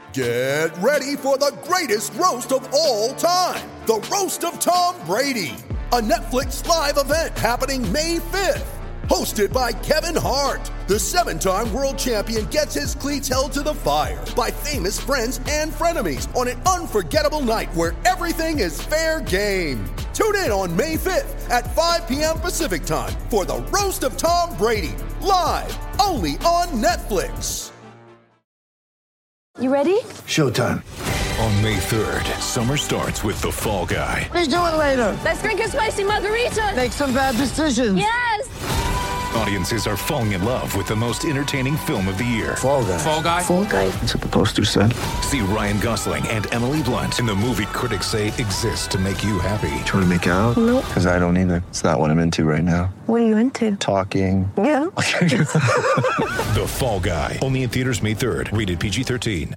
Get ready for the greatest roast of all time, the Roast of Tom Brady, a Netflix live event happening May 5th. Hosted by Kevin Hart, the 7-time world champion gets his cleats held to the fire by famous friends and frenemies on an unforgettable night where everything is fair game. Tune in on May 5th at 5 p.m. Pacific time for the Roast of Tom Brady, live only on Netflix. You ready? Showtime. On May 3rd, summer starts with The Fall Guy. What are you doing later? Let's drink a spicy margarita. Make some bad decisions. Yes! Audiences are falling in love with the most entertaining film of the year. Fall Guy. Fall Guy? Fall guy. That's what the poster said. See Ryan Gosling and Emily Blunt in the movie critics say exists to make you happy. Trying to make it out? Nope. Because I don't either. It's not what I'm into right now. What are you into? Talking. Yeah. The Fall Guy. Only in theaters May 3rd. Rated PG-13.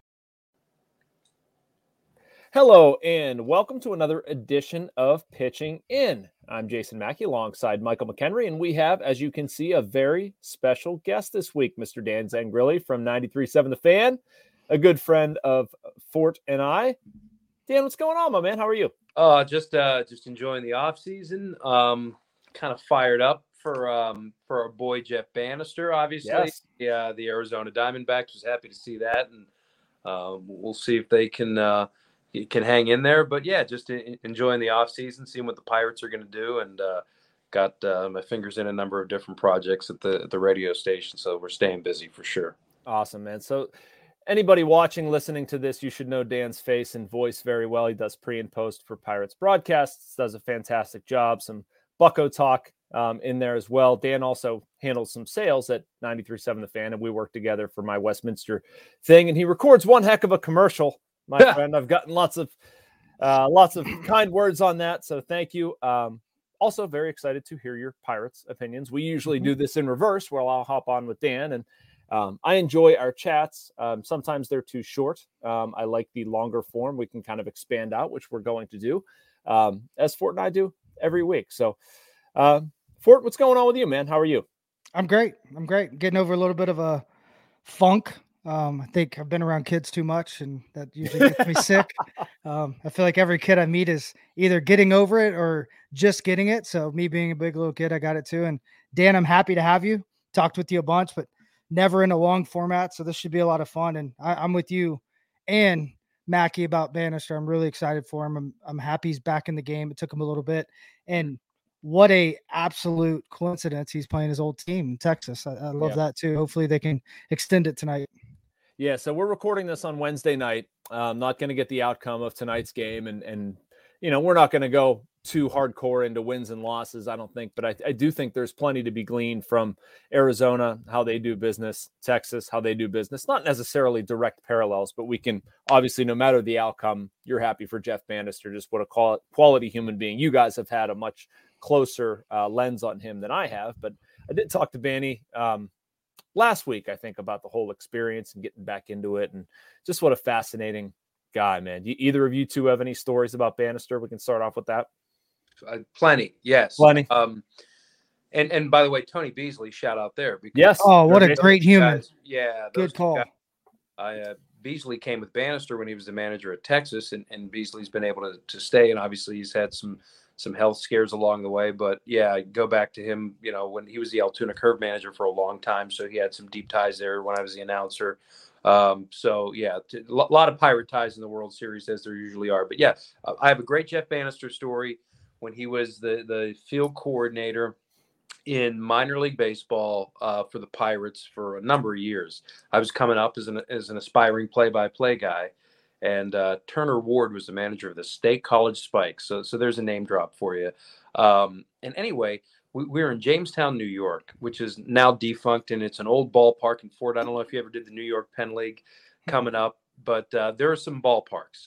Hello, and welcome to another edition of Pitching In. I'm Jason Mackey alongside Michael McHenry, and we have, as you can see, a very special guest this week, Mr. Dan Zangrilli from 93.7 The Fan, a good friend of Fort and I. Dan, what's going on, my man? How are you? Just enjoying the off season. Kind of fired up for our boy Jeff Bannister, obviously. Yes. Yeah, the Arizona Diamondbacks. Was happy to see that, and we'll see if they can hang in there. But yeah, just enjoying the off season, seeing what the Pirates are going to do, and got my fingers in a number of different projects at the radio station. So we're staying busy for sure. Awesome, man. So anybody watching, listening to this, you should know Dan's face and voice very well. He does pre and post for Pirates broadcasts, does a fantastic job. Some Bucko talk in there as well. Dan also handles some sales at 93.7 The Fan, and we work together for my Westminster thing. And he records one heck of a commercial, my friend. I've gotten lots of kind words on that, so thank you. Also very excited to hear your Pirates opinions. We usually do this in reverse, where I'll hop on with Dan, and I enjoy our chats. Sometimes they're too short. I like the longer form. We can kind of expand out, which we're going to do, as Fort and I do every week. So, Fort, what's going on with you, man? How are you? I'm great. Getting over a little bit of a funk. I think I've been around kids too much, and that usually gets me sick. I feel like every kid I meet is either getting over it or just getting it. So me being a big little kid, I got it too. And Dan, I'm happy to have you. Talked with you a bunch, but never in a long format. So this should be a lot of fun. And I'm with you and Mackey about Bannister. I'm really excited for him. I'm happy he's back in the game. It took him a little bit. And what a absolute coincidence. He's playing his old team in Texas. I love that too. Hopefully they can extend it tonight. Yeah, so we're recording this on Wednesday night. I'm not going to get the outcome of tonight's game, and you know, we're not going to go too hardcore into wins and losses, I don't think, but I do think there's plenty to be gleaned from Arizona, how they do business, Texas, how they do business. Not necessarily direct parallels, but we can obviously, no matter the outcome, you're happy for Jeff Bannister, just what a quality human being. You guys have had a much closer lens on him than I have, but I did talk to Banny last week, I think, about the whole experience and getting back into it, and just what a fascinating guy, man. Do either of you two have any stories about Bannister? We can start off with that. Plenty, yes. Plenty. And by the way, Tony Beasley, shout out there. Because yes. Oh, what a great human. Guys, yeah. Good call. Beasley came with Bannister when he was the manager at Texas, and Beasley's been able to stay, and obviously he's had some health scares along the way, but yeah, go back to him, you know, when he was the Altoona Curve manager for a long time. So he had some deep ties there when I was the announcer. So yeah, a lot of Pirate ties in the World Series, as there usually are. But yeah, I have a great Jeff Bannister story when he was the field coordinator in minor league baseball for the Pirates for a number of years. I was coming up as an aspiring play-by-play guy. And Turner Ward was the manager of the State College Spikes. So there's a name drop for you. And anyway, we were in Jamestown, New York, which is now defunct, and it's an old ballpark in Fort. I don't know if you ever did the New York Penn League coming up, but there are some ballparks.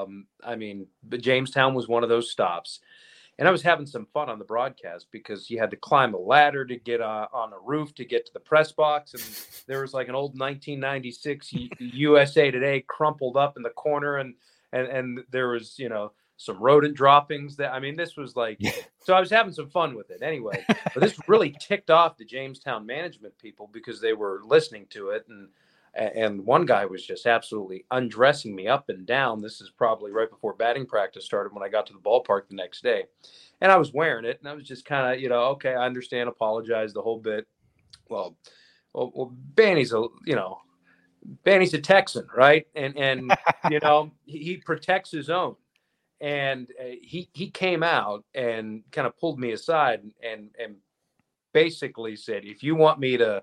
But Jamestown was one of those stops. And I was having some fun on the broadcast because you had to climb a ladder to get on a roof to get to the press box. And there was like an old 1996 USA Today crumpled up in the corner. And there was, you know, some rodent droppings this was like, so I was having some fun with it anyway, but this really ticked off the Jamestown management people because they were listening to it. And one guy was just absolutely undressing me up and down. This is probably right before batting practice started when I got to the ballpark the next day. And I was wearing it, and I was just kind of, okay, I understand, apologize, the whole bit. Well, Banny's a Texan, right? And he protects his own. And he came out and kind of pulled me aside and basically said, if you want me to,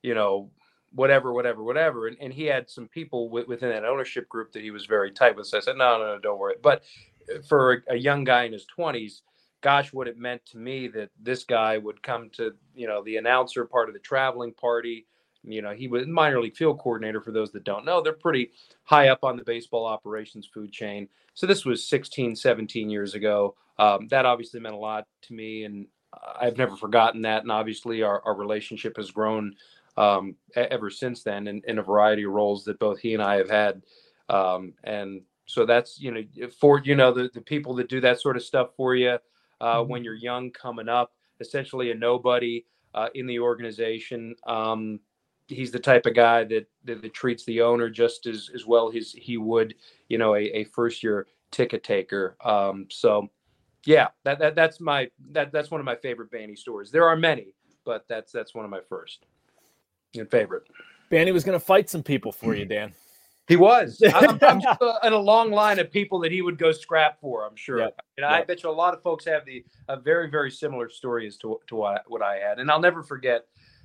whatever. And he had some people within that ownership group that he was very tight with. So I said, no, don't worry. But for a young guy in his 20s, gosh, what it meant to me that this guy would come to, the announcer part of the traveling party. He was minor league field coordinator. For those that don't know, they're pretty high up on the baseball operations food chain. So this was 16, 17 years ago. That obviously meant a lot to me, and I've never forgotten that. And obviously our relationship has grown ever since then in a variety of roles that both he and I have had. And so that's, for, the people that do that sort of stuff for you when you're young coming up, essentially a nobody in the organization. He's the type of guy that treats the owner just as well as he would, a first year ticket taker. So yeah, that's one of my favorite Banny stories. There are many, but that's one of my first and favorite. Banny was going to fight some people for you, Dan. He was. I'm in a long line of people that he would go scrap for, I'm sure. Yep. And I bet you a lot of folks have a very, very similar story as to what I had. And I'll never forget,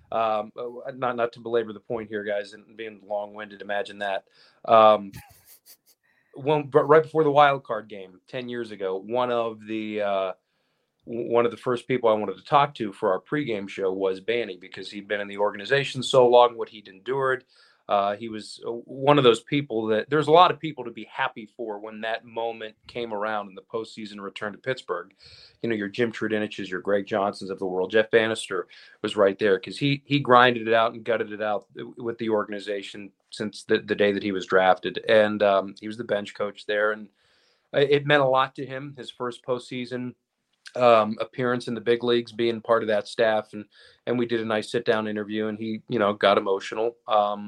not to belabor the point here, guys, and being long-winded, imagine that. But right before the wild card game 10 years ago, one of the first people I wanted to talk to for our pregame show was Banny, because he'd been in the organization so long, what he'd endured. He was one of those people that there's a lot of people to be happy for when that moment came around in the postseason return to Pittsburgh. Your Jim Trudeniches, your Greg Johnsons of the world. Jeff Bannister was right there because he grinded it out and gutted it out with the organization since the day that he was drafted. And he was the bench coach there. And it meant a lot to him, his first postseason appearance in the big leagues, being part of that staff. And we did a nice sit-down interview, and he, got emotional.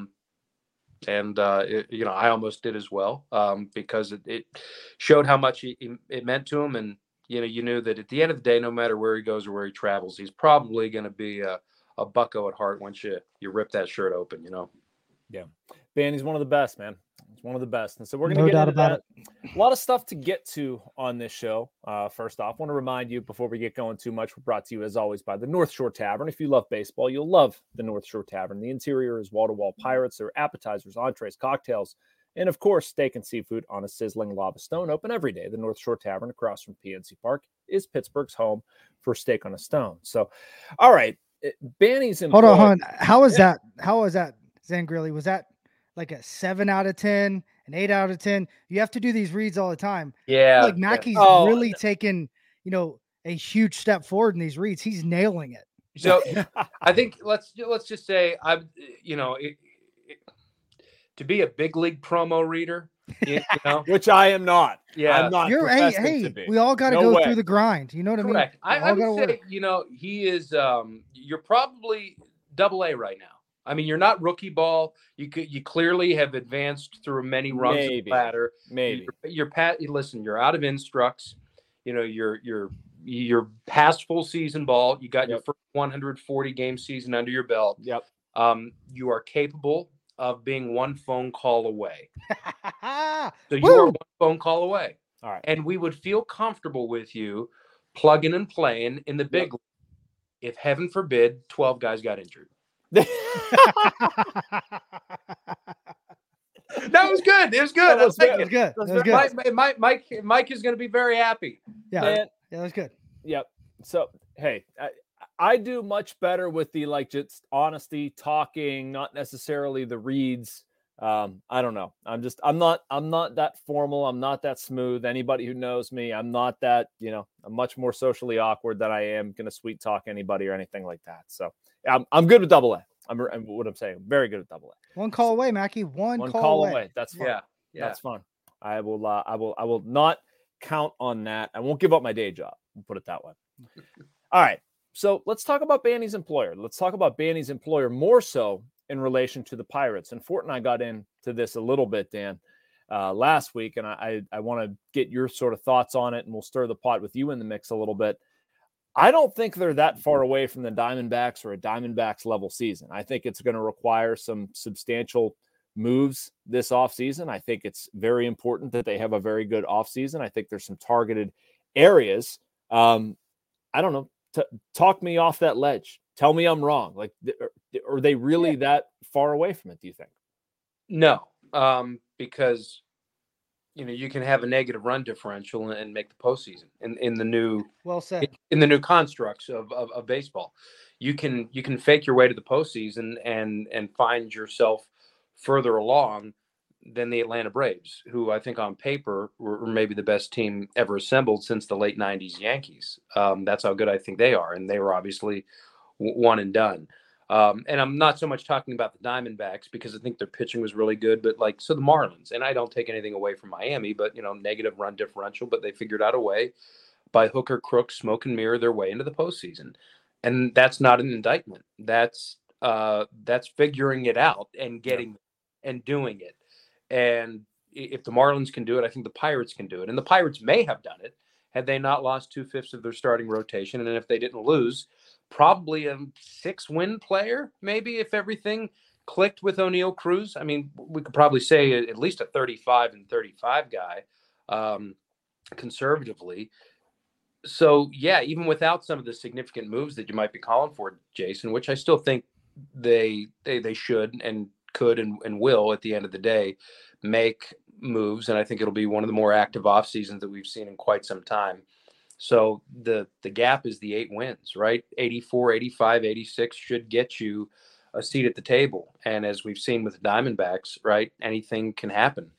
I almost did as well because it showed how much it meant to him. And, you knew that at the end of the day, no matter where he goes or where he travels, he's probably going to be a bucko at heart once you rip that shirt open, Yeah. Banny's one of the best, man. He's one of the best. And so we're going to get into that. A lot of stuff to get to on this show. First off, I want to remind you before we get going too much, we're brought to you as always by the North Shore Tavern. If you love baseball, you'll love the North Shore Tavern. The interior is wall-to-wall Pirates. There are appetizers, entrees, cocktails, and of course, steak and seafood on a sizzling lava stone, open every day. The North Shore Tavern across from PNC Park is Pittsburgh's home for steak on a stone. So, all right, Banny's in. Hold on. How was that? How was that, Zangrilli? Was that like a 7 out of 10, an 8 out of 10? You have to do these reads all the time. Yeah. Like Mackey's really taken, a huge step forward in these reads. He's nailing it. So I think let's just say to be a big league promo reader, which I am not. Yeah, I'm not. Hey, we all got to go through the grind. You know what Correct. I mean? I would say, he is. You're probably AA right now. I mean, you're not rookie ball. You clearly have advanced through many rungs of the ladder. Maybe listen, you're out of instructs. You're past full season ball. You got your first 140 game season under your belt. Yep. You are capable of being one phone call away. So you Woo! are one phone call away. All right. And we would feel comfortable with you plugging and playing in the big league if, heaven forbid, 12 guys got injured. That was good. It was good. That was good. Mike is going to be very happy. Yeah, that's good. Yep. So, hey, I do much better with the just honesty, talking, not necessarily the reads. I don't know. I'm not that formal. I'm not that smooth. Anybody who knows me, I'm not that, I'm much more socially awkward than I am going to sweet talk anybody or anything like that. So I'm good with AA. I'm what I'm saying. Very good at AA. One call away, Mackey. One call away. That's fun. Yeah. That's fun. I will not count on that. I won't give up my day job. We'll put it that way. All right. So let's talk about Banny's employer. Let's talk about Banny's employer more so in relation to the Pirates. And Fort and I got into this a little bit, Dan, last week, and I want to get your sort of thoughts on it, and we'll stir the pot with you in the mix a little bit. I don't think they're that far away from the Diamondbacks or a Diamondbacks level season. I think it's going to require some substantial moves this offseason. I think it's very important that they have a very good offseason. I think there's some targeted areas. I don't know. Talk me off that ledge. Tell me I'm wrong. Like, are they really that far away from it, do you think? No, because you can have a negative run differential and make the postseason in the new in the new constructs of baseball. You can fake your way to the postseason and find yourself further along than the Atlanta Braves, who I think on paper were maybe the best team ever assembled since the late 90s Yankees. That's how good I think they are. And they were obviously one and done. And I'm not so much talking about the Diamondbacks because I think their pitching was really good, but so the Marlins, and I don't take anything away from Miami, but negative run differential, but they figured out a way by hook or crook, smoke and mirror their way into the postseason. And that's not an indictment. That's figuring it out and getting and doing it. And if the Marlins can do it, I think the Pirates can do it. And the Pirates may have done it had they not lost 2/5 of their starting rotation. And if they didn't lose, probably a 6-win player, maybe, if everything clicked with O'Neal Cruz. I mean, we could probably say at least a 35-35 guy, conservatively. So, yeah, even without some of the significant moves that you might be calling for, Jason, which I still think they should and could and will at the end of the day make moves. And I think it'll be one of the more active off seasons that we've seen in quite some time. So the gap is the 8 wins, right? 84, 85, 86 should get you a seat at the table. And as we've seen with the Diamondbacks, right, anything can happen.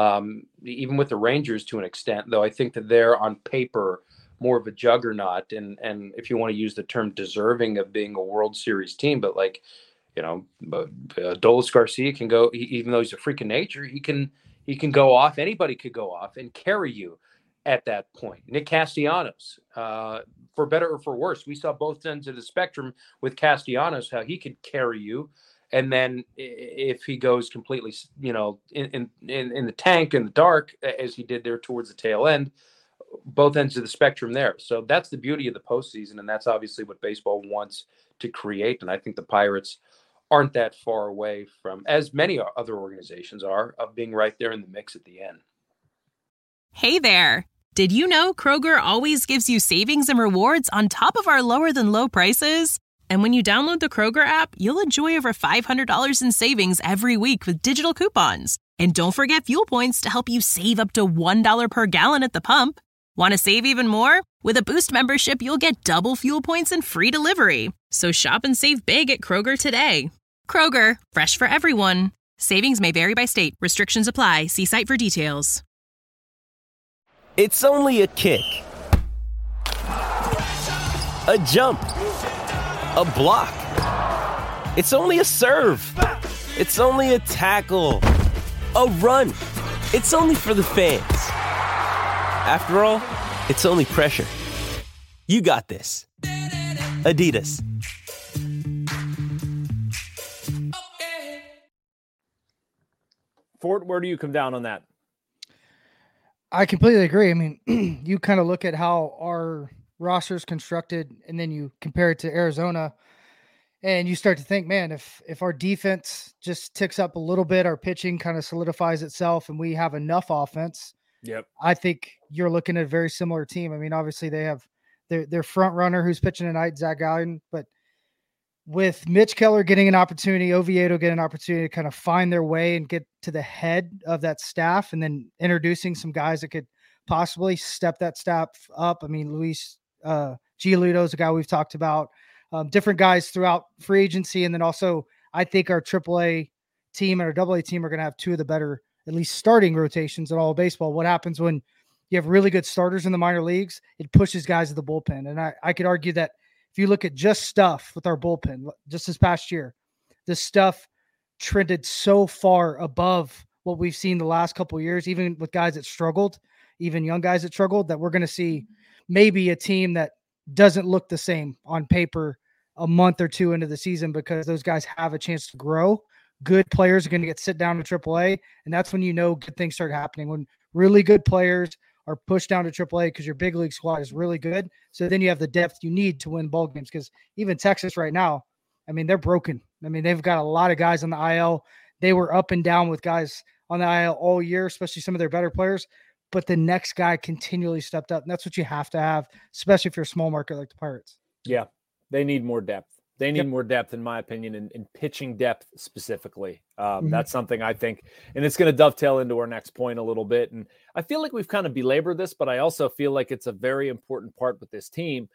Even with the Rangers to an extent, though, I think that they're on paper more of a juggernaut. And if you want to use the term deserving of being a World Series team, but Adolis Garcia can go, even though he's a freak of nature, he can go off. Anybody could go off and carry you at that point. Nick Castellanos, for better or for worse, we saw both ends of the spectrum with Castellanos, how he could carry you. And then if he goes completely, in the tank in the dark, as he did there towards the tail end, both ends of the spectrum there. So that's the beauty of the postseason. And that's obviously what baseball wants to create. And I think the Pirates aren't that far away from, as many other organizations are, of being right there in the mix at the end. Hey there. Did you know Kroger always gives you savings and rewards on top of our lower than low prices? And when you download the Kroger app, you'll enjoy over $500 in savings every week with digital coupons. And don't forget fuel points to help you save up to $1 per gallon at the pump. Want to save even more? With a Boost membership, you'll get double fuel points and free delivery. So shop and save big at Kroger today. Kroger, fresh for everyone. Savings may vary by state. Restrictions apply. See site for details. It's only a kick, a jump, a block. It's only a serve. It's only a tackle, a run. It's only for the fans. After all, it's only pressure. You got this. Adidas. Fort, where do you come down on that? I completely agree. I mean, you kind of look at how our roster is constructed, and then you compare it to Arizona, and you start to think, man, if our defense just ticks up a little bit, our pitching kind of solidifies itself, and we have enough offense. Yep. I think you're looking at a very similar team. I mean, obviously they have their front runner who's pitching tonight, Zach Gallen, but with Mitch Keller getting an opportunity, Oviedo getting an opportunity to kind of find their way and get to the head of that staff, and then introducing some guys that could possibly step that staff up. I mean, Luis Giolito is a guy we've talked about, different guys throughout free agency. And then also I think our AAA team and our AA team are going to have two of the better, at least starting rotations in all of baseball. What happens when you have really good starters in the minor leagues? It pushes guys to the bullpen. And I could argue that if you look at just stuff with our bullpen, just this past year, this stuff trended so far above what we've seen the last couple of years, even with guys that struggled, even young guys that struggled, that we're going to see maybe a team that doesn't look the same on paper a month or two into the season because those guys have a chance to grow. Good players are going to get sit down to AAA, and that's when good things start happening. When really good players are pushed down to AAA because your big league squad is really good. So then you have the depth you need to win ball games. Because even Texas right now, I mean, they're broken. I mean, they've got a lot of guys on the IL. They were up and down with guys on the IL all year, especially some of their better players. But the next guy continually stepped up. And that's what you have to have, especially if you're a small market like the Pirates. Yeah, they need more depth. They need more depth, in my opinion, in pitching depth specifically. That's something I think, and it's going to dovetail into our next point a little bit. And I feel like we've kind of belabored this, but I also feel like it's a very important part with this team.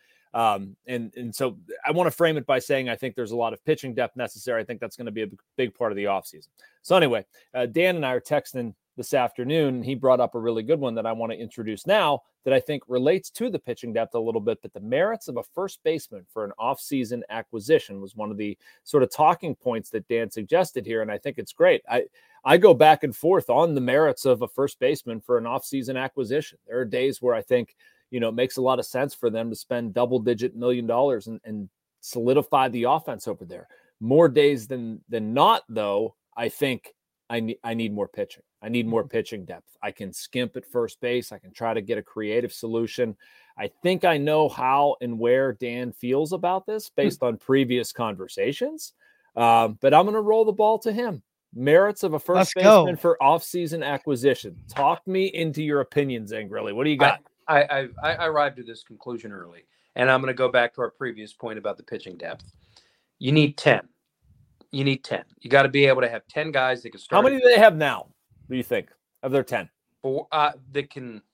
And so I want to frame it by saying I think there's a lot of pitching depth necessary. I think that's going to be a big part of the offseason. So anyway, Dan and I are texting this afternoon. He brought up a really good one that I want to introduce now that I think relates to the pitching depth a little bit, but the merits of a first baseman for an offseason acquisition was one of the sort of talking points that Dan suggested here. And I think it's great. I go back and forth on the merits of a first baseman for an offseason acquisition. There are days where I think, it makes a lot of sense for them to spend double-digit $1 million and solidify the offense over there. More days than not, though, I think I need more pitching. I need more pitching depth. I can skimp at first base. I can try to get a creative solution. I think I know how and where Dan feels about this based on previous conversations, but I'm going to roll the ball to him. Merits of a first baseman for offseason acquisition. Talk me into your opinions, Angrilli. What do you got? I arrived at this conclusion early, and I'm going to go back to our previous point about the pitching depth. You need 10. You need 10. You got to be able to have 10 guys that can start. How many do they have now, do you think, of their 10? That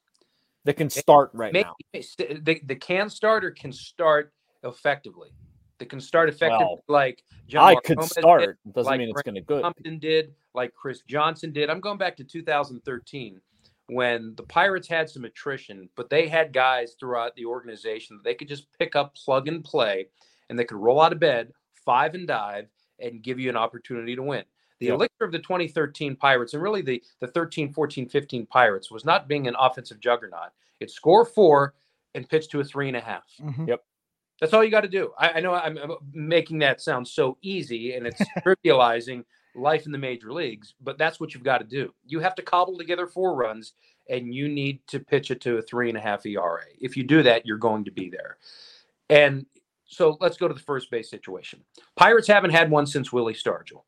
can start right now. The can start or can start effectively. They can start effectively like John I could start. Did, doesn't mean it's going to good. Compton did, like Chris Johnson did. I'm going back to 2013 when the Pirates had some attrition, but they had guys throughout the organization that they could just pick up, plug and play, and they could roll out of bed, 5 and dive, and give you an opportunity to win. The elixir of the 2013 Pirates, and really the 13, 14, 15 Pirates, was not being an offensive juggernaut. It's score 4 and pitch to a 3.5. Mm-hmm. Yep. That's all you got to do. I know I'm making that sound so easy, and it's trivializing life in the major leagues, but that's what you've got to do. You have to cobble together 4 runs, and you need to pitch it to a 3.5 ERA. If you do that, you're going to be there. And so let's go to the first base situation. Pirates haven't had one since Willie Stargell.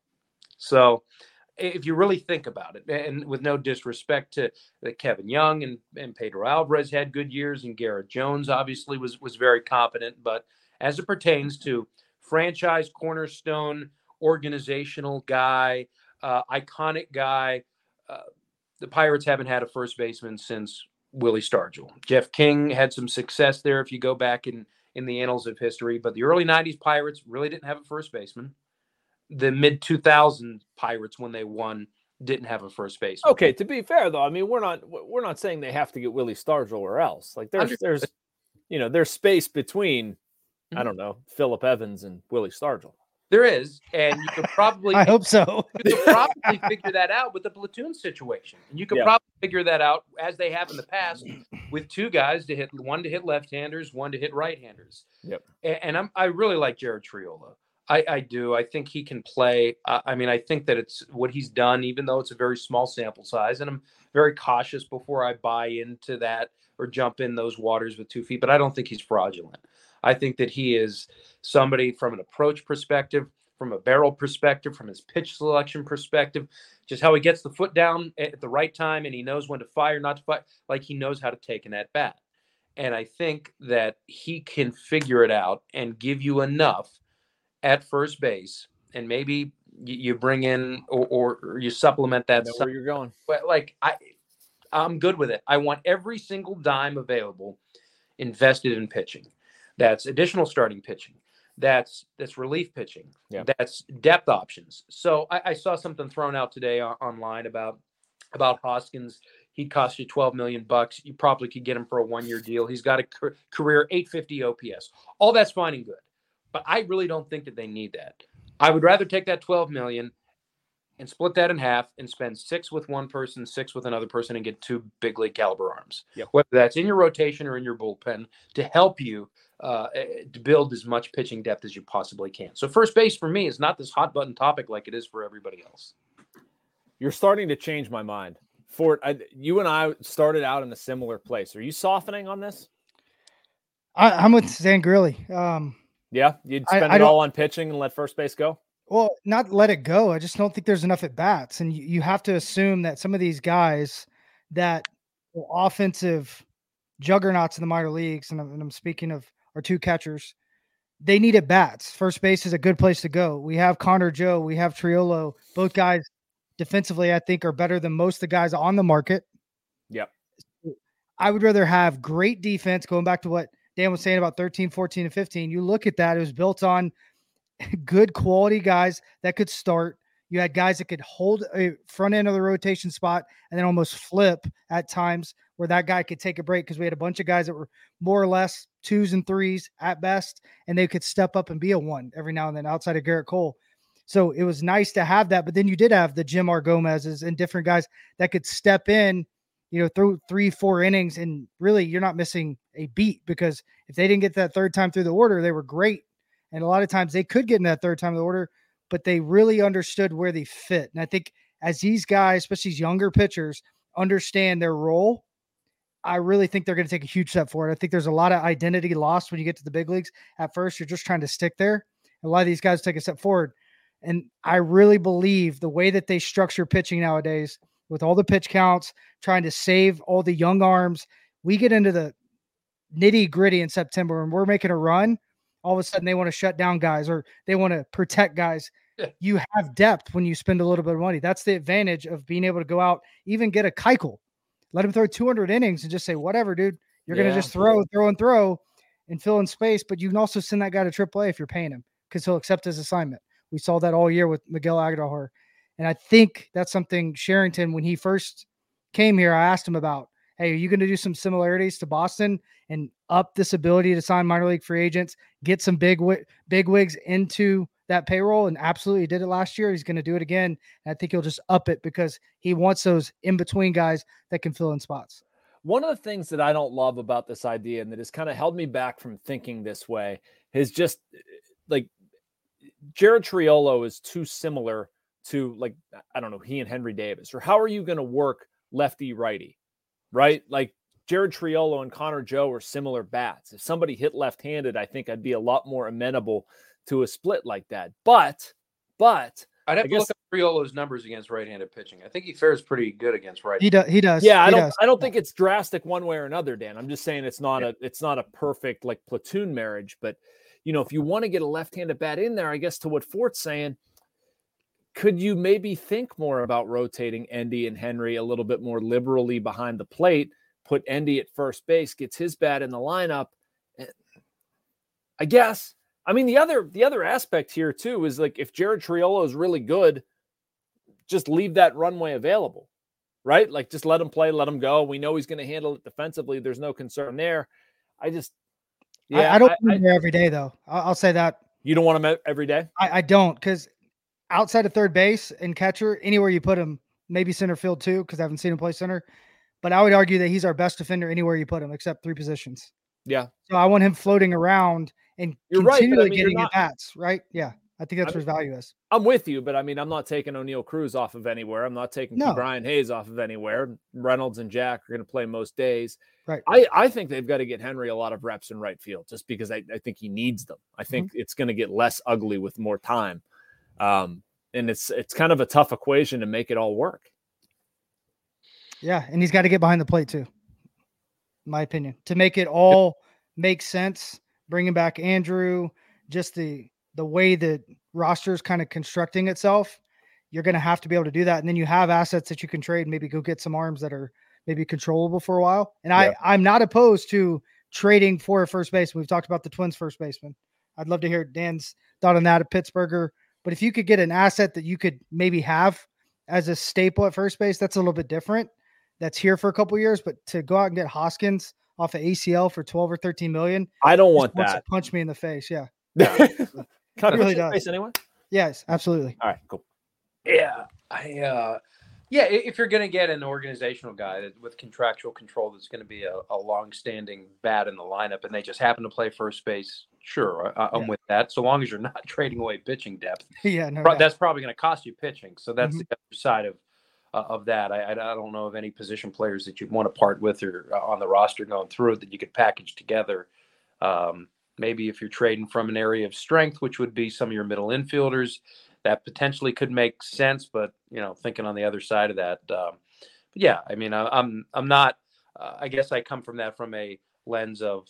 So if you really think about it, and with no disrespect to Kevin Young and Pedro Alvarez had good years, and Garrett Jones obviously was very competent, but as it pertains to franchise cornerstone, organizational guy, iconic guy, the Pirates haven't had a first baseman since Willie Stargell. Jeff King had some success there if you go back in the annals of history, but the early 90s Pirates really didn't have a first baseman. The mid-2000 Pirates, when they won, didn't have a first baseman. Okay, to be fair though, I mean we're not saying they have to get Willie Stargell or else. Like there's space between I don't know, Phillip Evans and Willie Stargell. There is, and you could probably I hope so. You could probably figure that out with the platoon situation. And you could probably figure that out as they have in the past with 2 guys to hit left-handers, 1 to hit right-handers. Yep. And I really like Jared Triola. I do. I think he can play. I think that it's what he's done, even though it's a very small sample size. And I'm very cautious before I buy into that or jump in those waters with 2 feet. But I don't think he's fraudulent. I think that he is somebody from an approach perspective, from a barrel perspective, from his pitch selection perspective, just how he gets the foot down at the right time and he knows when to fire, not to fire, like he knows how to take an at-bat. And I think that he can figure it out and give you enough at first base, and maybe you bring in or you supplement that. Where you're going. But I'm good with it. I want every single dime available invested in pitching. That's additional starting pitching. That's relief pitching. Yeah. That's depth options. So I saw something thrown out today online about Hoskins. He'd cost you $12 million. You probably could get him for a 1-year deal. He's got a career 850 OPS. All that's fine and good. But I really don't think that they need that. I would rather take that $12 million and split that in half and spend 6 with one person, 6 with another person, and get 2 big league caliber arms. Yep. Whether that's in your rotation or in your bullpen to help you to build as much pitching depth as you possibly can. So first base for me is not this hot button topic like it is for everybody else. You're starting to change my mind. Fort, you and I started out in a similar place. Are you softening on this? I'm with Zan Grilli. Yeah, you'd spend it all on pitching and let first base go? Well, not let it go. I just don't think there's enough at bats. And you have to assume that some of these guys that are offensive juggernauts in the minor leagues, and I'm speaking of our 2 catchers, they need at bats. First base is a good place to go. We have Connor Joe, we have Triolo. Both guys defensively, I think, are better than most of the guys on the market. Yep. I would rather have great defense, going back to what Dan was saying about 13, 14, and 15. You look at that, it was built on good quality guys that could start. You had guys that could hold a front end of the rotation spot and then almost flip at times where that guy could take a break, because we had a bunch of guys that were more or less 2s and 3s at best, and they could step up and be a 1 every now and then outside of Garrett Cole. So it was nice to have that. But then you did have the Jim R. Gomez's and different guys that could step in, through 3-4 innings, and really you're not missing a beat, because if they didn't get that third time through the order, they were great. And a lot of times they could get in that third time of the order, but they really understood where they fit. And I think as these guys, especially these younger pitchers, understand their role, I really think they're going to take a huge step forward. I think there's a lot of identity lost when you get to the big leagues. At first, you're just trying to stick there. A lot of these guys take a step forward. And I really believe the way that they structure pitching nowadays, with all the pitch counts, trying to save all the young arms, we get into the nitty gritty in September and we're making a run. All of a sudden they want to shut down guys, or they want to protect guys. Yeah. You have depth when you spend a little bit of money. That's the advantage of being able to go out, even get a Keuchel, let him throw 200 innings and just say, whatever, dude, you're going to just throw and fill in space. But you can also send that guy to AAA if you're paying him, because he'll accept his assignment. We saw that all year with Miguel Aguilar. And I think that's something Sherrington, when he first came here, I asked him about, hey, are you going to do some similarities to Boston and up this ability to sign minor league free agents, get some big wigs into that payroll? And absolutely did it last year. He's going to do it again. And I think he'll just up it, because he wants those in-between guys that can fill in spots. One of the things that I don't love about this idea, and that has kind of held me back from thinking this way, is just like Jared Triolo is too similar to, like, I don't know, he and Henry Davis. Or how are you going to work lefty righty, right? Like Jared Triolo and Connor Joe are similar bats. If somebody hit left-handed, I think I'd be a lot more amenable to a split like that. But I'd have to look at Triolo's numbers against right-handed pitching. I think he fares pretty good against right. He does. Yeah, I don't think it's drastic one way or another, Dan. I'm just saying it's not a perfect like platoon marriage. But if you want to get a left-handed bat in there, I guess to what Fort's saying, could you maybe think more about rotating Endy and Henry a little bit more liberally behind the plate? Put Endy at first base, gets his bat in the lineup. I guess. I mean, the other aspect here too is, like, if Jared Triolo is really good, just leave that runway available, right? Like, just let him play, let him go. We know he's going to handle it defensively. There's no concern there. I don't want him there every day, though. I'll say that. You don't want him every day? I don't, because outside of third base and catcher, anywhere you put him, maybe center field too, because I haven't seen him play center. But I would argue that he's our best defender anywhere you put him, except 3 positions. Yeah. So I want him floating around and continually getting at bats, right? Yeah. I think that's where his value is. I'm with you, but I mean, I'm not taking O'Neal Cruz off of anywhere. I'm not taking Brian Hayes off of anywhere. Reynolds and Jack are going to play most days. Right. I think they've got to get Henry a lot of reps in right field, just because I think he needs them. I think it's going to get less ugly with more time. And it's kind of a tough equation to make it all work. Yeah. And he's got to get behind the plate too, in my opinion, to make it all make sense. Bringing back Andrew, just the way the roster is kind of constructing itself, you're going to have to be able to do that. And then you have assets that you can trade, maybe go get some arms that are maybe controllable for a while. And I'm not opposed to trading for a first baseman. We've talked about the Twins first baseman. I'd love to hear Dan's thought on that at Pittsburgher. But if you could get an asset that you could maybe have as a staple at first base, that's a little bit different. That's here for a couple of years. But to go out and get Hoskins off of ACL for 12 or 13 million, I don't want that. Punch me in the face. Yeah. Can I really punch face anyone? Yes, absolutely. All right, cool. Yeah. Yeah, if you're going to get an organizational guy with contractual control that's going to be a long-standing bat in the lineup, and they just happen to play first base, sure, I'm with that. So long as you're not trading away pitching depth, that's probably going to cost you pitching. So that's the other side of that. I don't know of any position players that you'd want to part with or on the roster going through it that you could package together. Maybe if you're trading from an area of strength, which would be some of your middle infielders, that potentially could make sense, but thinking on the other side of that, but yeah, I mean, I'm not. I guess I come from a lens of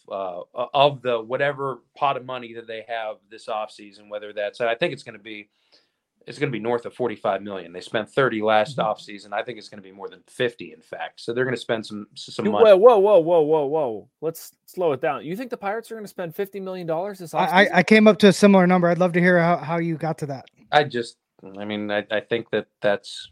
the whatever pot of money that they have this offseason, whether that's. I think it's going to be north of $45 million. They spent 30 last offseason. I think it's going to be more than 50, in fact. So they're going to spend some money. Whoa! Let's slow it down. You think the Pirates are going to spend $50 million this offseason? I came up to a similar number. I'd love to hear how you got to that. I think that's.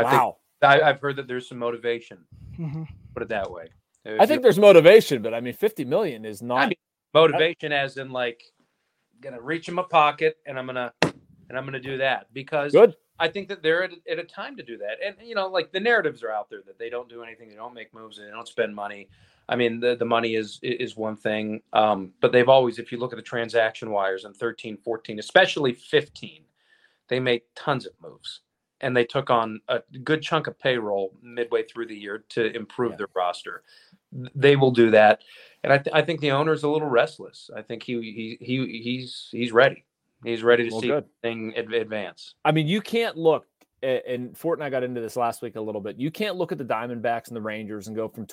I've heard that there's some motivation. Put it that way. I think there's motivation, but I mean, $50 million is not motivation, as in like, gonna reach in my pocket and I'm gonna do that because I think that they're at a time to do that. And like the narratives are out there that they don't do anything, they don't make moves, they don't spend money. I mean, the money is one thing, but they've always, if you look at the transaction wires in 13, 14, especially 15. They made tons of moves, and they took on a good chunk of payroll midway through the year to improve their roster. They will do that, and I think the owner is a little restless. I think he's ready. He's ready to see the thing advance. I mean, you can't look, and Fort and I got into this last week a little bit. You can't look at the Diamondbacks and the Rangers and go from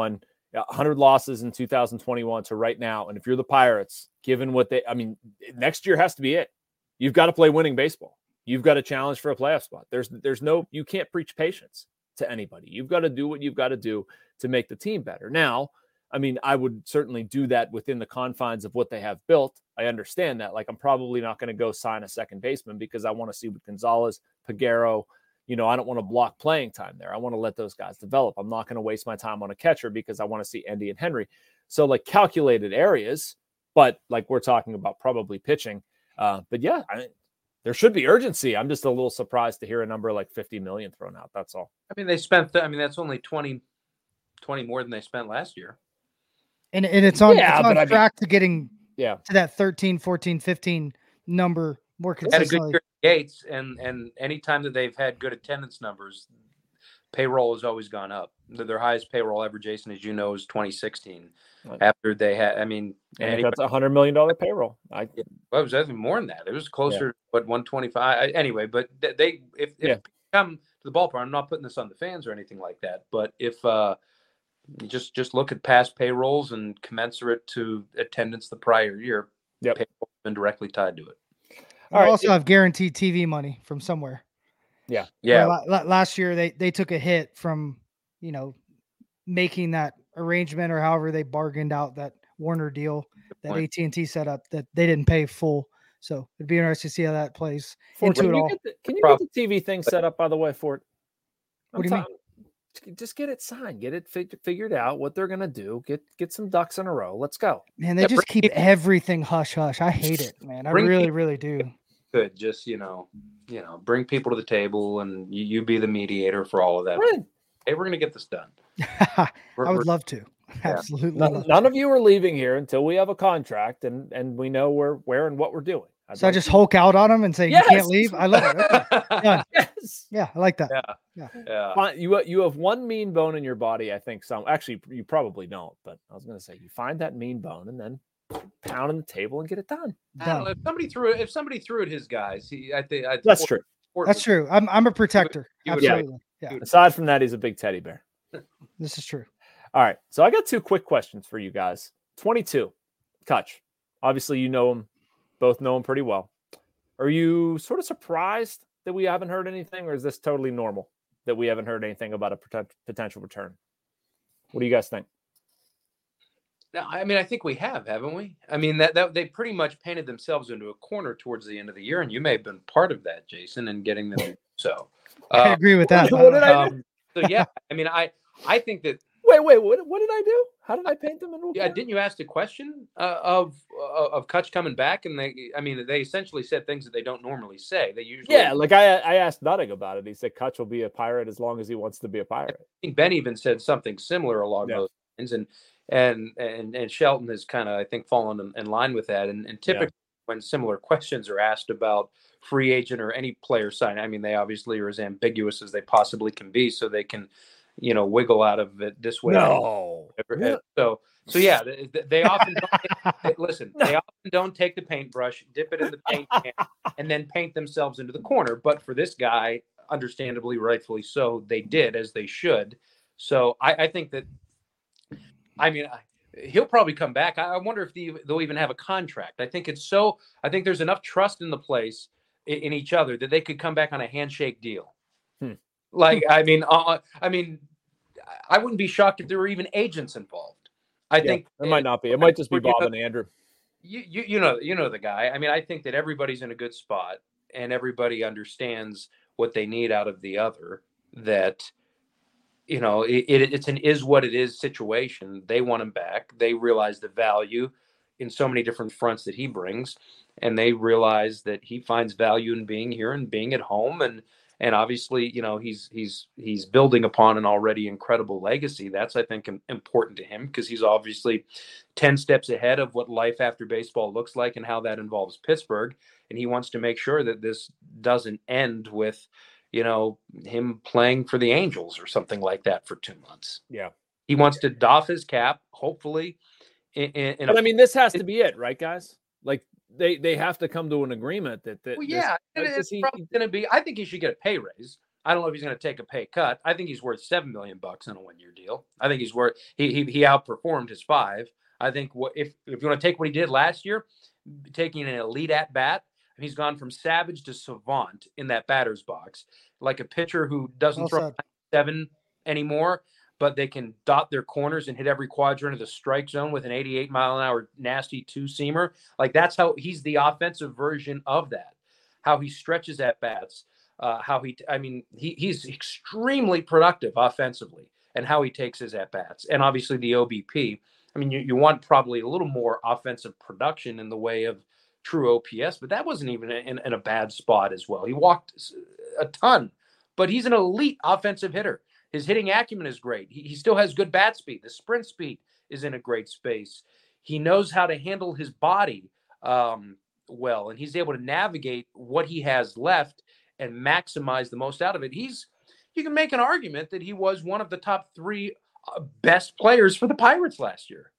100 losses in 2021 to right now. And if you're the Pirates, given what next year has to be it. You've got to play winning baseball. You've got to challenge for a playoff spot. You can't preach patience to anybody. You've got to do what you've got to do to make the team better. Now, I mean, I would certainly do that within the confines of what they have built. I understand that. Like, I'm probably not going to go sign a second baseman because I want to see what Gonzalez, Peguero, I don't want to block playing time there. I want to let those guys develop. I'm not going to waste my time on a catcher because I want to see Endy and Henry. So like calculated areas, but like we're talking about probably pitching. But yeah, there should be urgency. I'm just a little surprised to hear a number like 50 million thrown out. That's all. I mean, they spent. That's only 20 more than they spent last year. And it's on track to getting to that 13, 14, 15 number more consistently. Had a good year at Gates, and any time that they've had good attendance numbers, payroll has always gone up. Their highest payroll ever, Jason, as you know, is 2016. After they had, that's $100 million payroll. It was even more than that. It was closer, but 125 anyway. But if come to the ballpark, I'm not putting this on the fans or anything like that. But if you just look at past payrolls and commensurate to attendance the prior year, payroll has been directly tied to it. You also have guaranteed TV money from somewhere. Yeah. Last year they took a hit from making that arrangement or however they bargained out that Warner deal that AT&T set up that they didn't pay full. So it'd be interesting to see how that plays into it all. Can you get the TV thing set up, by the way, Fort? What do you mean? Just get it signed, get it figured out what they're going to do, get some ducks in a row. Let's go. Man, they just keep everything hush hush. I hate it, man. I really do. Good. Just, bring people to the table and you be the mediator for all of that. Right. Hey, we're going to get this done. I would love to. Absolutely. None of you are leaving here until we have a contract and we know where and what we're doing. I just Hulk out on them and say, you can't leave. I love it. Okay. Yes. Yeah. I like that. Yeah. You have one mean bone in your body. I think actually you probably don't, but I was going to say you find that mean bone and then pound on the table and get it done. If somebody threw at his guys, that's true. That's true. I'm a protector. Absolutely. Yeah. Aside from that, he's a big teddy bear. This is true. All right. So I got two quick questions for you guys. 22, Kutch. Obviously, you know him. Both know him pretty well. Are you sort of surprised that we haven't heard anything, or is this totally normal that we haven't heard anything about a potential return? What do you guys think? No, I think we have, haven't we? That they pretty much painted themselves into a corner towards the end of the year, and you may have been part of that, Jason, in getting them. So I agree with that. What did I do? So yeah, I think that. Wait, what did I do? How did I paint them into a corner? Didn't you ask the question of Kutch coming back? And they essentially said things that they don't normally say. They usually like I asked Nutting about it. He said Kutch will be a Pirate as long as he wants to be a Pirate. I think Ben even said something similar along those lines, and Shelton has kind of, I think, fallen in line with that. And typically when similar questions are asked about free agent or any player sign, I mean, they obviously are as ambiguous as they possibly can be, so they can, wiggle out of it this way. No. So yeah, they often don't, listen. They often don't take the paintbrush, dip it in the paint can, and then paint themselves into the corner. But for this guy, understandably, rightfully so, they did, as they should. So I think that, he'll probably come back. I wonder if they'll even have a contract. I think there's enough trust in the place in each other that they could come back on a handshake deal. I wouldn't be shocked if there were even agents involved. I think it might not be. It might just be Bob and Andrew. You know the guy. I mean, I think that everybody's in a good spot and everybody understands what they need out of the other. That it's an is what it is situation. They want him back. They realize the value in so many different fronts that he brings, and they realize that he finds value in being here and being at home. And obviously, he's building upon an already incredible legacy. That's, I think, important to him, because he's obviously 10 steps ahead of what life after baseball looks like and how that involves Pittsburgh. And he wants to make sure that this doesn't end with, him playing for the Angels or something like that for 2 months. Yeah. He wants to doff his cap, hopefully. This has to be it, right, guys? Like, they have to come to an agreement that it's probably going to be. I think he should get a pay raise. I don't know if he's going to take a pay cut. I think he's worth $7 million in a 1-year deal. I think he's worth. He outperformed his 5. I think if you want to take what he did last year, taking an elite at bat, he's gone from savage to savant in that batter's box, like a pitcher who doesn't throw 7 anymore, but they can dot their corners and hit every quadrant of the strike zone with an 88-mile-an-hour nasty 2-seamer. Like, that's how he's the offensive version of that, how he stretches at bats, he's extremely productive offensively, and how he takes his at bats. And obviously the OBP, you want probably a little more offensive production in the way of true OPS, but that wasn't even in a bad spot as well. He walked a ton, but he's an elite offensive hitter. His hitting acumen is great. He still has good bat speed. The sprint speed is in a great space. He knows how to handle his body well, and he's able to navigate what he has left and maximize the most out of it. You can make an argument that he was one of the top 3 best players for the Pirates last year.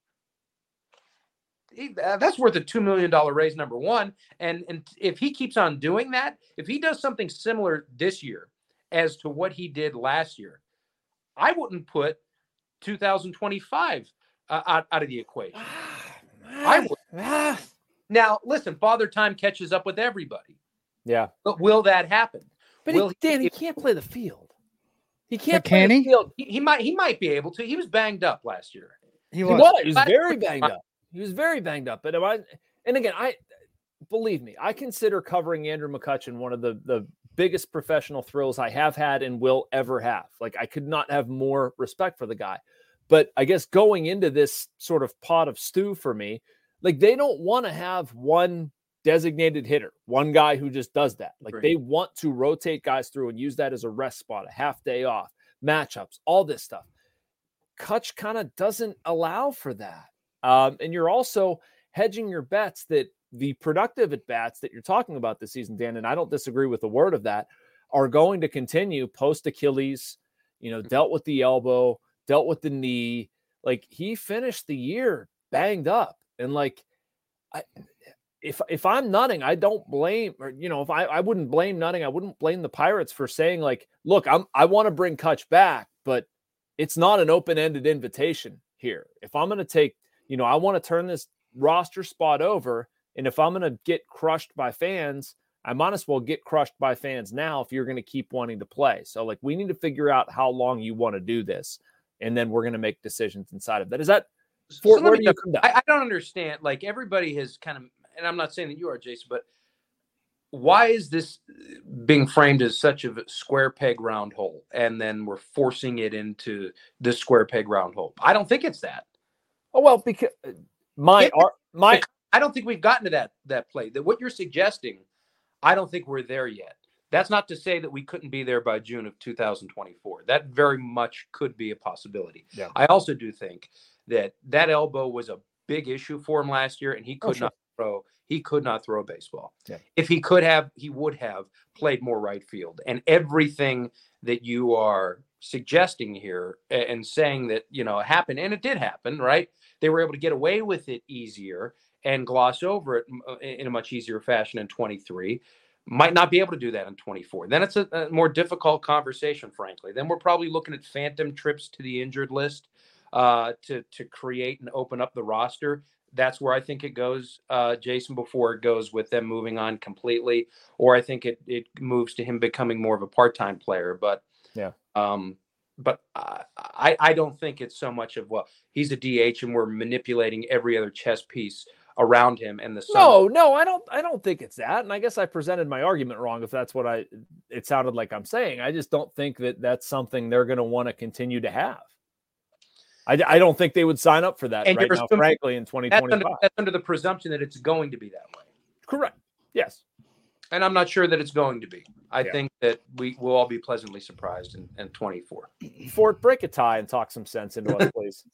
That's worth a $2 million raise, number one. And if he keeps on doing that, if he does something similar this year as to what he did last year, I wouldn't put 2025 out of the equation. I would. Now, listen, Father Time catches up with everybody. Yeah. But will that happen? But he can't play the field. He can't play the field. He might be able to. He was banged up last year. He was very banged up. He was very banged up. But I believe me, I consider covering Andrew McCutchen one of the biggest professional thrills I have had and will ever have. Like, I could not have more respect for the guy. But I guess going into this sort of pot of stew for me, like, they don't want to have one designated hitter, one guy who just does that. Like, they want to rotate guys through and use that as a rest spot, a half day off, matchups, all this stuff. Kutch kind of doesn't allow for that. And you're also hedging your bets that the productive at-bats that you're talking about this season, Dan, and I don't disagree with a word of that, are going to continue post-Achilles, dealt with the elbow, dealt with the knee. Like, he finished the year banged up. And, like, if I'm Nutting, I don't blame, or, if I wouldn't blame Nutting, I wouldn't blame the Pirates for saying, like, look, I want to bring Kutch back, but it's not an open-ended invitation here. If I'm going to take, I want to turn this roster spot over, and if I'm going to get crushed by fans, I might as well get crushed by fans now if you're going to keep wanting to play. So, like, we need to figure out how long you want to do this, and then we're going to make decisions inside of that. Is that where do you come down? I don't understand. Like, everybody has kind of, and I'm not saying that you are, Jason, but why is this being framed as such a square peg round hole, and then we're forcing it into this square peg round hole? I don't think it's that. Oh, well, because I don't think we've gotten to that play. That what you're suggesting, I don't think we're there yet. That's not to say that we couldn't be there by June of 2024. That very much could be a possibility. Yeah. I also do think that elbow was a big issue for him last year, and he could not throw. He could not throw a baseball. Yeah. If he could have, he would have played more right field. And everything that you are suggesting here and saying that, happened, and it did happen, right? They were able to get away with it easier and gloss over it in a much easier fashion in 23. Might not be able to do that in 24. Then it's a more difficult conversation, frankly. Then we're probably looking at phantom trips to the injured list to create and open up the roster. That's where I think it goes, Jason, before it goes with them moving on completely, or I think it moves to him becoming more of a part-time player. But I don't think it's so much of, well, he's a DH and we're manipulating every other chess piece around him. And no, I don't think it's that. And I guess I presented my argument wrong if that's what it sounded like I'm saying. I just don't think that that's something they're going to want to continue to have. I don't think they would sign up for that right now, frankly, in 2025. That's under the presumption that it's going to be that way. Correct. Yes. And I'm not sure that it's going to be. I think that we will all be pleasantly surprised in 24. Fort, break a tie and talk some sense into us, please.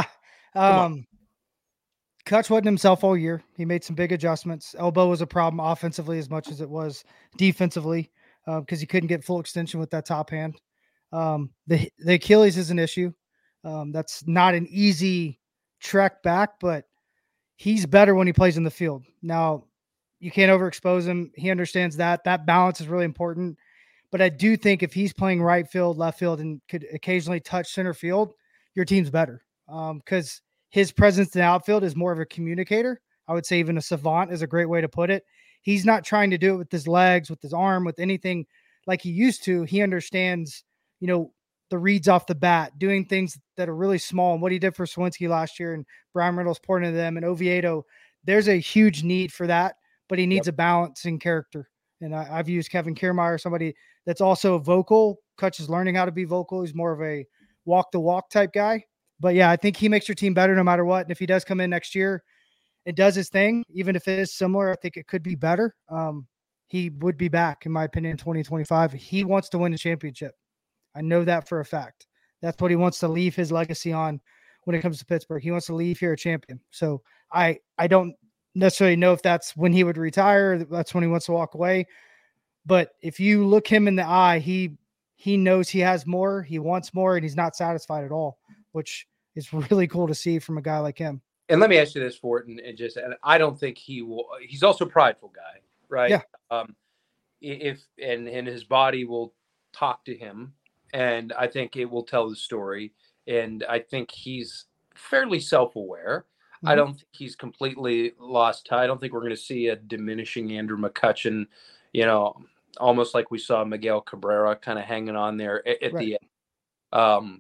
Kutch wasn't himself all year. He made some big adjustments. Elbow was a problem offensively as much as it was defensively because he couldn't get full extension with that top hand. The Achilles is an issue. That's not an easy trek back, but he's better when he plays in the field. Now, you can't overexpose him. He understands that. That balance is really important. But I do think if he's playing right field, left field, and could occasionally touch center field, your team's better. Because his presence in the outfield is more of a communicator. I would say even a savant is a great way to put it. He's not trying to do it with his legs, with his arm, with anything like he used to. He understands, the reads off the bat, doing things that are really small. And what he did for Swinsky last year and Brian Reynolds pouring into them and Oviedo, there's a huge need for that, but he needs a balance in character. And I've used Kevin Kiermaier, somebody that's also vocal. Kutch is learning how to be vocal. He's more of a walk the walk type guy. But yeah, I think he makes your team better no matter what. And if he does come in next year and does his thing, even if it is similar, I think it could be better. He would be back, in my opinion, in 2025. He wants to win a championship. I know that for a fact. That's what he wants to leave his legacy on when it comes to Pittsburgh. He wants to leave here a champion. So I don't necessarily know if that's when he would retire. That's when he wants to walk away. But if you look him in the eye, he knows he has more. He wants more, and he's not satisfied at all, which is really cool to see from a guy like him. And let me ask you this, Fort, and I don't think he will. He's also a prideful guy, right? Yeah. And his body will talk to him. And I think it will tell the story. And I think he's fairly self-aware. Mm-hmm. I don't think he's completely lost touch. I don't think we're going to see a diminishing Andrew McCutchen, almost like we saw Miguel Cabrera kind of hanging on there at the end.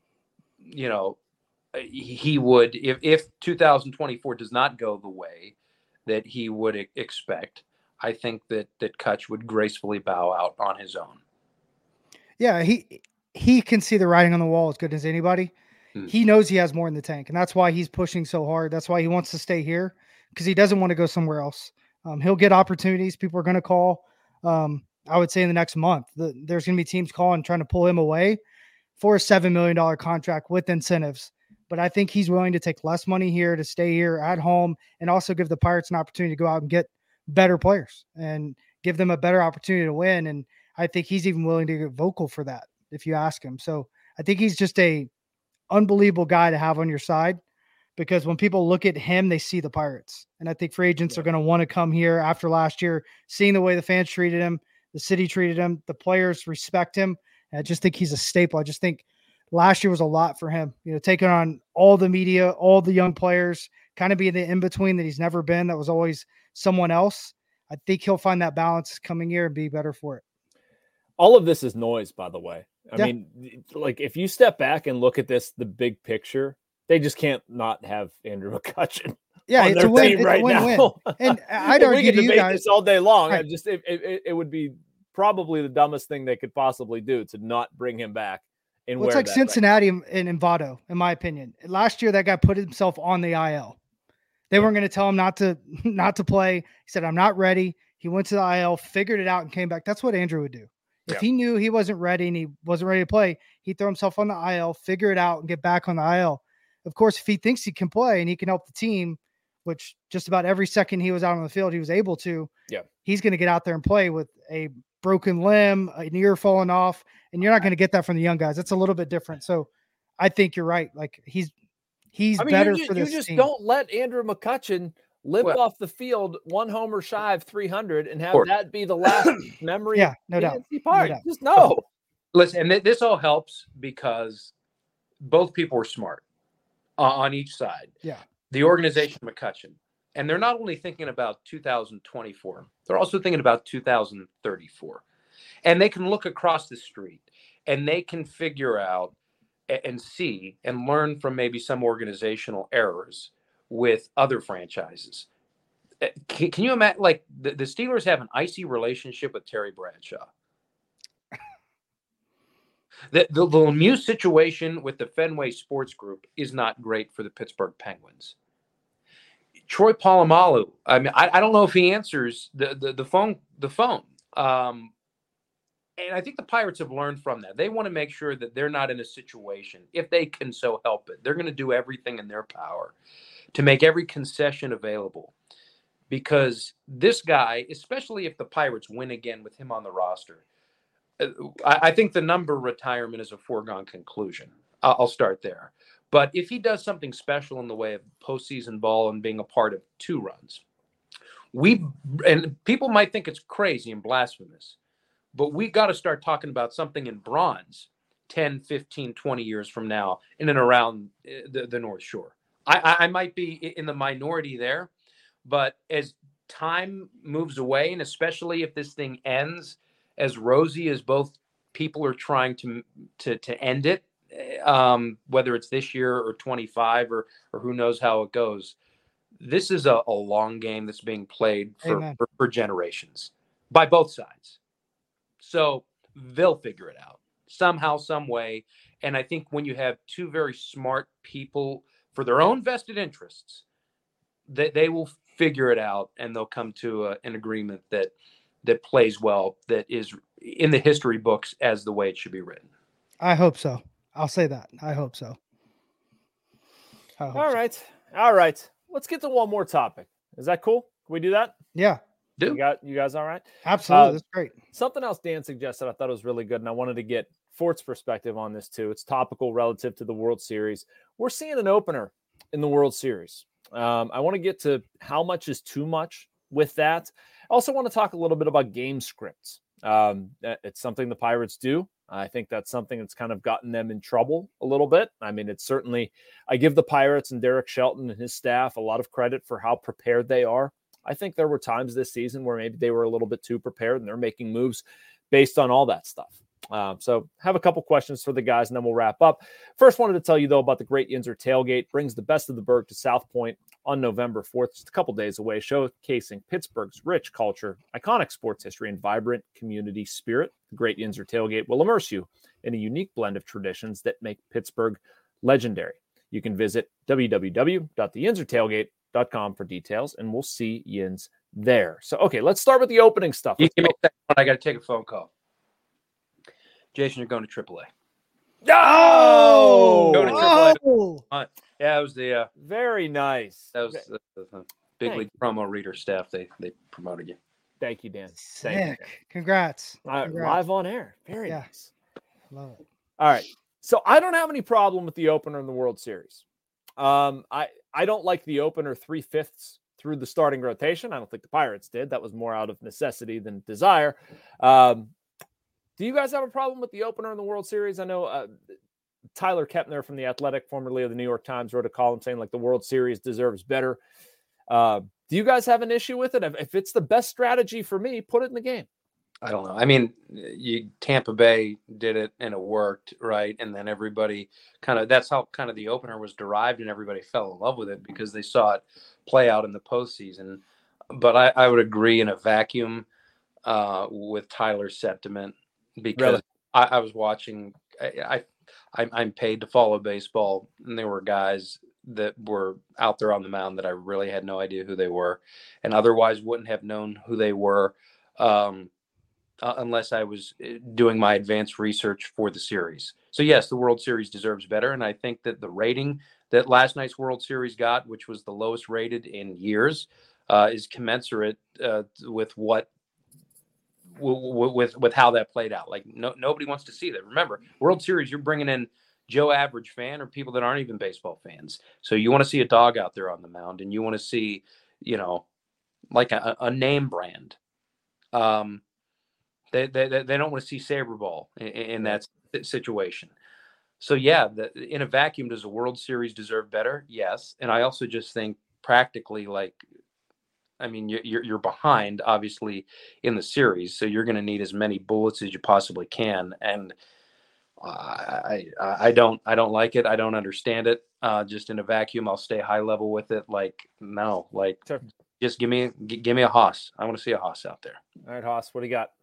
He would, if 2024 does not go the way that he would expect, I think that Kutch would gracefully bow out on his own. Yeah, he can see the writing on the wall as good as anybody. He knows he has more in the tank, and that's why he's pushing so hard. That's why he wants to stay here, because he doesn't want to go somewhere else. He'll get opportunities. People are going to call. I would say in the next month, there's going to be teams calling, trying to pull him away for a $7 million contract with incentives. But I think he's willing to take less money here to stay here at home and also give the Pirates an opportunity to go out and get better players and give them a better opportunity to win. And I think he's even willing to get vocal for that if you ask him. So I think he's just a unbelievable guy to have on your side, because when people look at him, they see the Pirates. And I think free agents are going to want to come here after last year, seeing the way the fans treated him, the city treated him, the players respect him. And I just think he's a staple. I just think last year was a lot for him, taking on all the media, all the young players, kind of being the in-between that he's never been. That was always someone else. I think he'll find that balance coming year and be better for it. All of this is noise, by the way. I mean, like, if you step back and look at this, the big picture, they just can't not have Andrew McCutchen. Yeah, on it's their a win. team It's right a win-win. now. And I'd we argue could to you debate guys this all day long. Right. It would be probably the dumbest thing they could possibly do to not bring him back. And Well, it's like Cincinnati and Votto, in my opinion. Last year, that guy put himself on the IL. They weren't going to tell him not to play. He said, "I'm not ready." He went to the IL, figured it out, and came back. That's what Andrew would do. If he knew he wasn't ready and he wasn't ready to play, he'd throw himself on the IL, figure it out, and get back on the IL. Of course, if he thinks he can play and he can help the team, which just about every second he was out on the field, he was able to, he's going to get out there and play with a broken limb, an ear falling off, and you're not going to get that from the young guys. It's a little bit different. So I think you're right. Like he's better for this team. You just don't let Andrew McCutchen limp off the field 1 homer shy of 300 and have that be the last memory. Yeah, no doubt. Just no. Listen, and this all helps because both people were smart on each side. Yeah. The organization McCutchen. And they're not only thinking about 2024, they're also thinking about 2034. And they can look across the street and they can figure out and see and learn from maybe some organizational errors with other franchises. Can you imagine, like, the Steelers have an icy relationship with Terry Bradshaw? The Lemieux situation with the Fenway Sports Group is not great for the Pittsburgh Penguins. Troy Polamalu, I mean, I don't know if he answers the phone. And I think the Pirates have learned from that. They want to make sure that they're not in a situation, if they can so help it, they're going to do everything in their power to make every concession available. Because this guy, especially if the Pirates win again with him on the roster, I think the number retirement is a foregone conclusion. I'll start there. But if he does something special in the way of postseason ball and being a part of 2 runs, and people might think it's crazy and blasphemous, but we got to start talking about something in bronze 10, 15, 20 years from now in and around the North Shore. I might be in the minority there, but as time moves away, and especially if this thing ends as rosy as both people are trying to end it, whether it's this year or 25 or who knows how it goes, this is a long game that's being played for generations by both sides. So they'll figure it out somehow, some way. And I think when you have 2 very smart people for their own vested interests, they will figure it out and they'll come to an agreement that plays well, that is in the history books as the way it should be written. I hope so. I'll say that. I hope so. All right. Let's get to one more topic. Is that cool? Can we do that? Yeah. You guys all right? Absolutely. That's great. Something else Dan suggested I thought was really good, and I wanted to get Fort's perspective on this too. It's topical relative to the World Series. We're seeing an opener in the World Series. I want to get to how much is too much with that. I also want to talk a little bit about game scripts. It's something the Pirates do. I think that's something that's kind of gotten them in trouble a little bit. I mean, it's certainly, I give the Pirates and Derek Shelton and his staff a lot of credit for how prepared they are. I think there were times this season where maybe they were a little bit too prepared and they're making moves based on all that stuff. So have a couple questions for the guys and then we'll wrap up. First, wanted to tell you though about the Great Yinzer Tailgate. Brings the best of the Berg to South Point on November 4th, just a couple days away, showcasing Pittsburgh's rich culture, iconic sports history, and vibrant community spirit. The Great Yinzer Tailgate will immerse you in a unique blend of traditions that make Pittsburgh legendary. You can visit www.theyinzertailgate.com for details, and we'll see Yins there. So, okay, let's start with the opening stuff. You can make that one. I got to take a phone call. Jason, you're going to AAA. Oh! Going to AAA. Yeah, it was the very nice. That was the big league promo reader staff. They promoted you. Thank you, Dan. Sick. Thank you, Dan. Congrats. Live on air. Very nice. Love it. All right. So I don't have any problem with the opener in the World Series. I don't like the opener 3/5 through the starting rotation. I don't think the Pirates did. That was more out of necessity than desire. Do you guys have a problem with the opener in the World Series? I know Tyler Kepner from The Athletic, formerly of the New York Times, wrote a column saying like the World Series deserves better. Do you guys have an issue with it? If it's the best strategy for me, put it in the game. I don't know. I mean, Tampa Bay did it and it worked, right? And then everybody that's how kind of the opener was derived, and everybody fell in love with it because they saw it play out in the postseason. But I would agree in a vacuum with Tyler's sentiment, because Really? I was watching. I'm paid to follow baseball, and there were guys that were out there on the mound that I really had no idea who they were, and otherwise wouldn't have known who they were. Unless I was doing my advanced research for the series. So yes, the World Series deserves better. And I think that the rating that last night's World Series got, which was the lowest rated in years, is commensurate with what with how that played out. Like nobody wants to see that. Remember, World Series, you're bringing in Joe Average fan or people that aren't even baseball fans. So you want to see a dog out there on the mound, and you want to see, like a name brand. They don't want to see saber ball in that situation. So yeah, in a vacuum, does the World Series deserve better? Yes. And I also just think practically, you're behind obviously in the series, so you're going to need as many bullets as you possibly can. And I don't like it. I don't understand it. Just in a vacuum, I'll stay high level with it. Sure. Just give me a Haas. I want to see a Haas out there. All right, Haas, what do you got?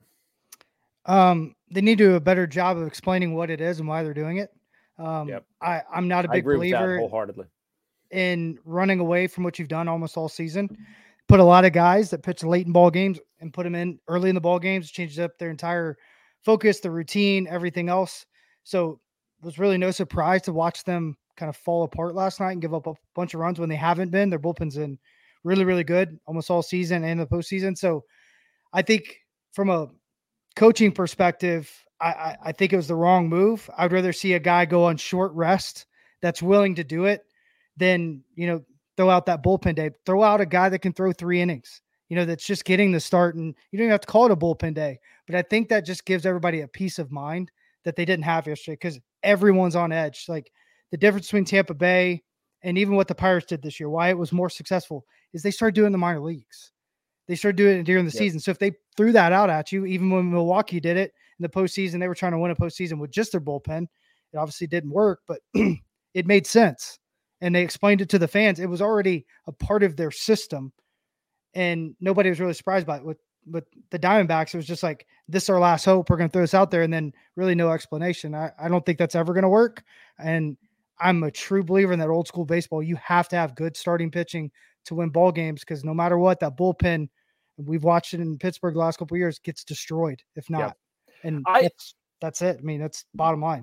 They need to do a better job of explaining what it is and why they're doing it. Yep. I'm not a big believer wholeheartedly in running away from what you've done almost all season. Put a lot of guys that pitch late in ball games and put them in early in the ball games, changes up their entire focus, the routine, everything else. So it was really no surprise to watch them kind of fall apart last night and give up a bunch of runs when they haven't been. Their bullpen's in really, really good almost all season and the postseason. So I think from a coaching perspective, I think it was the wrong move. I'd rather see a guy go on short rest that's willing to do it than, throw out that bullpen day. Throw out a guy that can throw 3 innings, that's just getting the start, and you don't even have to call it a bullpen day. But I think that just gives everybody a peace of mind that they didn't have yesterday, because everyone's on edge. Like, the difference between Tampa Bay and even what the Pirates did this year, why it was more successful, is they started doing the minor leagues. They started doing it during the season. So if they threw that out at you, even when Milwaukee did it in the postseason, they were trying to win a postseason with just their bullpen. It obviously didn't work, but it made sense. And they explained it to the fans. It was already a part of their system, and nobody was really surprised by it. With the Diamondbacks, it was just like, this is our last hope. We're going to throw this out there, and then really no explanation. I don't think that's ever going to work. And I'm a true believer in that old school baseball. You have to have good starting pitching to win ball games, because no matter what, that bullpen, we've watched it in Pittsburgh the last couple of years, gets destroyed if not. Yep. And that's it. I mean, that's bottom line.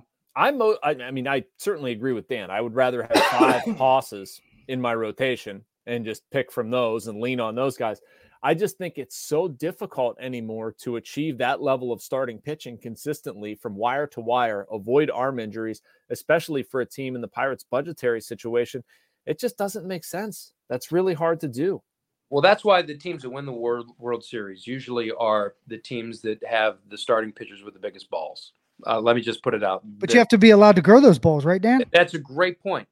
I certainly agree with Dan. I would rather have 5 Hosses in my rotation and just pick from those and lean on those guys. I just think it's so difficult anymore to achieve that level of starting pitching consistently from wire to wire, avoid arm injuries, especially for a team in the Pirates' budgetary situation. It just doesn't make sense. That's really hard to do. Well, that's why the teams that win the World Series usually are the teams that have the starting pitchers with the biggest balls. Let me just put it out. But you have to be allowed to grow those balls, right, Dan? That's a great point.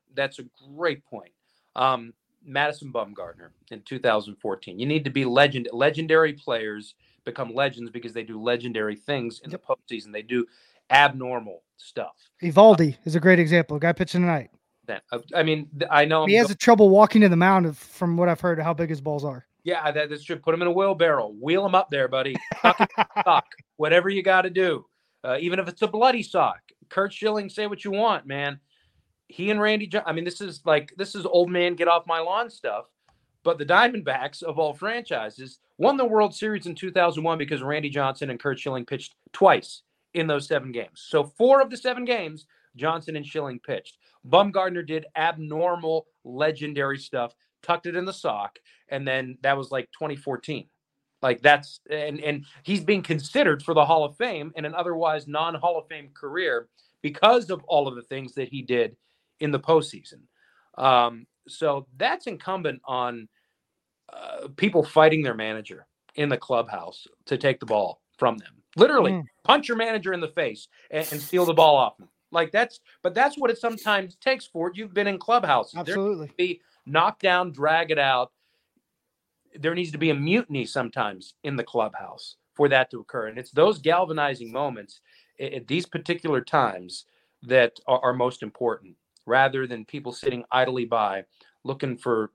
Madison Bumgarner in 2014. You need to be legendary players become legends because they do legendary things in the postseason. They do abnormal stuff. Evaldi is a great example. A guy pitching tonight. I know he has trouble walking to the mound from what I've heard of how big his balls are. Yeah, that's true. Put him in a wheelbarrow. Wheel him up there, buddy. Sock. Whatever you got to do. Even if it's a bloody sock. Curt Schilling, say what you want, man. He and Randy Johnson, this is old man get off my lawn stuff. But the Diamondbacks, of all franchises, won the World Series in 2001 because Randy Johnson and Curt Schilling pitched twice in those 7 games. So 4 of the 7 games, Johnson and Schilling pitched. Bumgarner did abnormal, legendary stuff, tucked it in the sock, and then that was like 2014. And he's being considered for the Hall of Fame in an otherwise non-Hall of Fame career because of all of the things that he did in the postseason. So that's incumbent on people fighting their manager in the clubhouse to take the ball from them. Literally, punch your manager in the face and steal the ball off him. That's what it sometimes takes for it. You've been in clubhouses. Absolutely. There needs to be knock down, drag it out. There needs to be a mutiny sometimes in the clubhouse for that to occur. And it's those galvanizing moments at these particular times that are most important, rather than people sitting idly by looking for,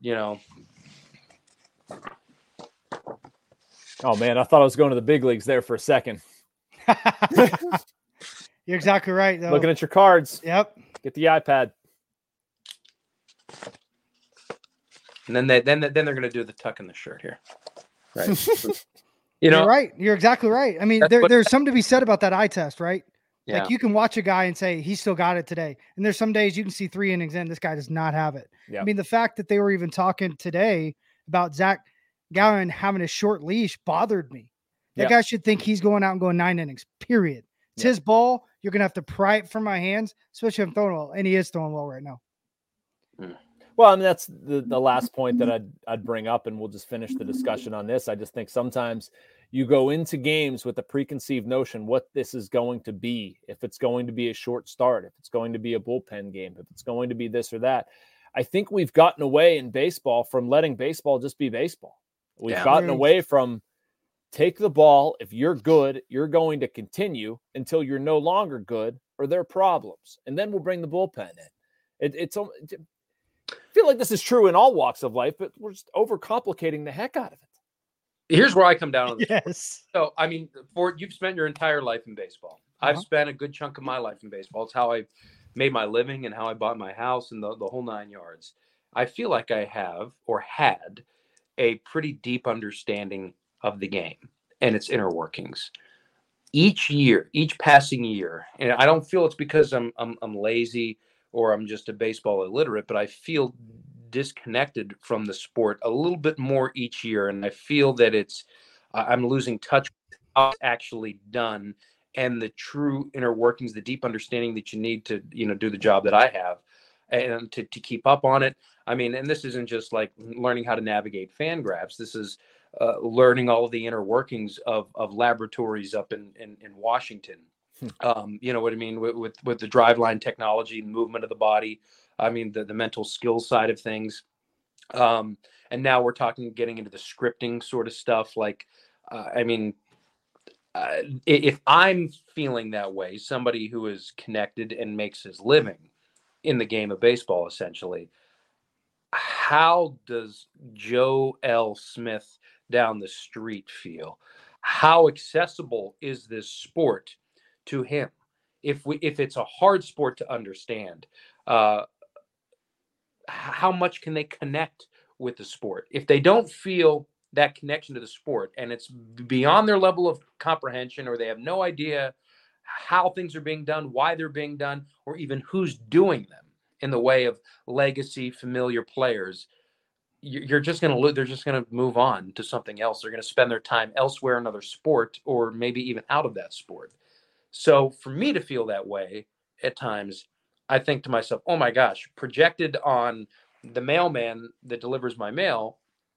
Oh man, I thought I was going to the big leagues there for a second. You're exactly right, though. Looking at your cards. Yep. Get the iPad. And then they're going to do the tuck in the shirt here. Right. You're right. You're exactly right. I mean, there's something to be said about that eye test, right? Yeah. Like you can watch a guy and say, he still got it today. And there's some days you can see 3 innings in, this guy does not have it. Yep. I mean, the fact that they were even talking today about Zach Gallen having a short leash bothered me. That guy should think he's going out and going 9 innings, period. It's his ball. You're going to have to pry it from my hands, especially if I'm throwing well. And he is throwing well right now. Well, I mean, that's the last point that I'd bring up, and we'll just finish the discussion on this. I just think sometimes you go into games with a preconceived notion what this is going to be, if it's going to be a short start, if it's going to be a bullpen game, if it's going to be this or that. I think we've gotten away in baseball from letting baseball just be baseball. We've gotten away from take the ball. If you're good, you're going to continue until you're no longer good or there are problems. And then we'll bring the bullpen in. I feel like this is true in all walks of life, but we're just overcomplicating the heck out of it. Here's where I come down on this. Yes. So, I mean, you've spent your entire life in baseball. I've spent a good chunk of my life in baseball. It's how I made my living and how I bought my house and the whole 9 yards. I feel like I have or had a pretty deep understanding of the game and its inner workings. Each year, each passing year, and I don't feel it's because I'm lazy or I'm just a baseball illiterate, but I feel disconnected from the sport a little bit more each year. And I feel that I'm losing touch with how it's actually done and the true inner workings, the deep understanding that you need to, do the job that I have and to keep up on it. I mean, and this isn't just like learning how to navigate Fangraphs. This is learning all of the inner workings of laboratories up in Washington. You know what I mean? With the driveline technology, movement of the body. I mean, the mental skills side of things. And now we're getting into the scripting sort of stuff. Like, if I'm feeling that way, somebody who is connected and makes his living in the game of baseball, essentially, how does Joe L. Smith down the street feel? How accessible is this sport to him? If it's a hard sport to understand, how much can they connect with the sport? If they don't feel that connection to the sport and it's beyond their level of comprehension, or they have no idea how things are being done, why they're being done, or even who's doing them in the way of legacy familiar players, they're just going to move on to something else. They're going to spend their time elsewhere, in another sport, or maybe even out of that sport. So for me to feel that way at times, I think to myself, oh my gosh, projected on the mailman that delivers my mail,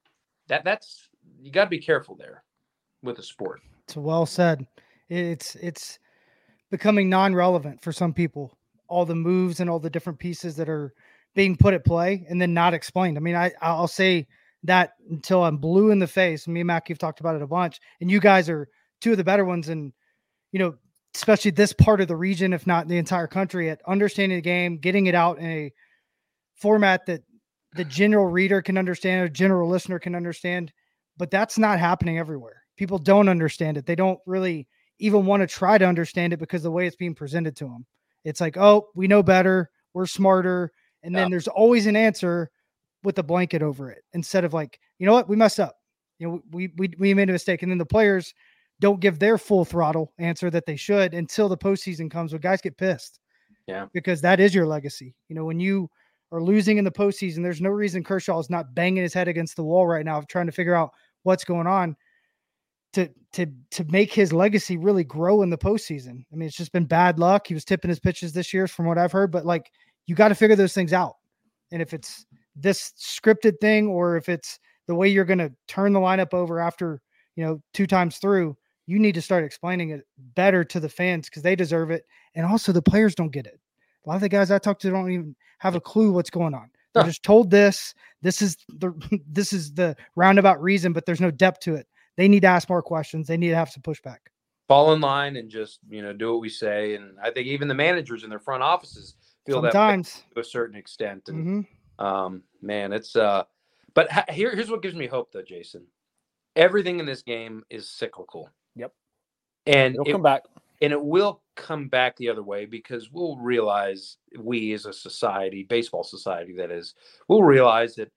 that's you got to be careful there with the sport. It's well said. It's becoming non-relevant for some people, all the moves and all the different pieces that are being put at play and then not explained. I mean, I'll say that until I'm blue in the face. Me and Mackie have talked about it a bunch, and you guys are two of the better ones. And, especially this part of the region, if not the entire country, at understanding the game, getting it out in a format that the general reader can understand, or general listener can understand, but that's not happening everywhere. People don't understand it. They don't really even want to try to understand it because of the way it's being presented to them. It's like, oh, we know better, we're smarter. And then there's always an answer with a blanket over it, instead of like, you know what, we messed up. We made a mistake. And then the players don't give their full throttle answer that they should until the postseason comes, when guys get pissed. Yeah. Because that is your legacy. When you are losing in the postseason, there's no reason Kershaw is not banging his head against the wall right now, trying to figure out what's going on to make his legacy really grow in the postseason. I mean, it's just been bad luck. He was tipping his pitches this year from what I've heard, but like, you got to figure those things out. And if it's this scripted thing, or if it's the way you're going to turn the lineup over after, 2 times through, you need to start explaining it better to the fans, because they deserve it. And also the players don't get it. A lot of the guys I talk to don't even have a clue what's going on. They're just told this is the roundabout reason, but there's no depth to it. they need to ask more questions. They need to have some pushback. Fall in line and just, do what we say. And I think even the managers in their front offices feel sometimes that to a certain extent. And man, it's but here's what gives me hope though, Jason. Everything in this game is cyclical. Yep. And it'll come back. And it will come back the other way, because we'll realize, we as a society, baseball society that is, we'll realize that